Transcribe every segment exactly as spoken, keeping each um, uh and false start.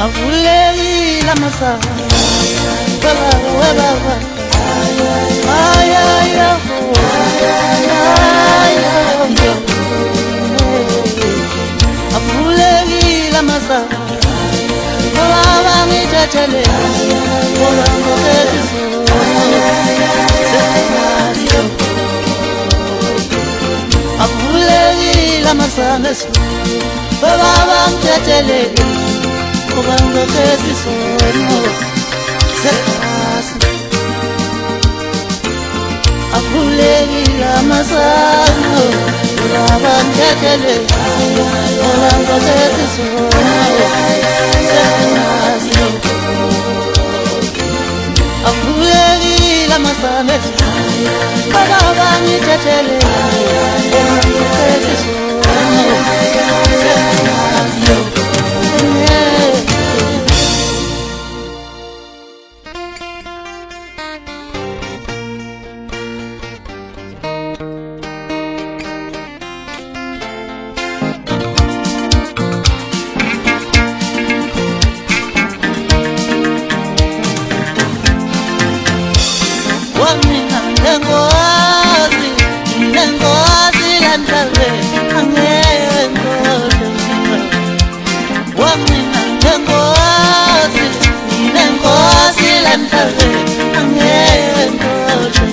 avulekile amasango baba webaba ay ay avulekile amasango baba ngithathele ngoba ngokesizo avulekile amasango baba ngithathele ngoba ngokesizo avulekile amasango baba ngithathele ngoba ngokesizo avulekile amasango baba ngithathele ngoba ngokesizo nengozi nengozi landave angengozi wamina nengozi nengozi landave angengozi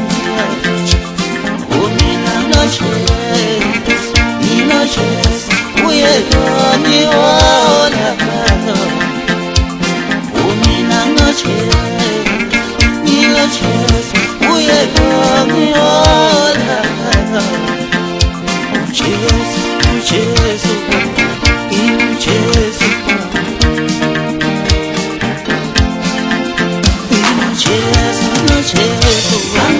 umina noche noche uye ni ona umina noche noche uye ni ona Jesus Jesus Jesus Jesus Jesus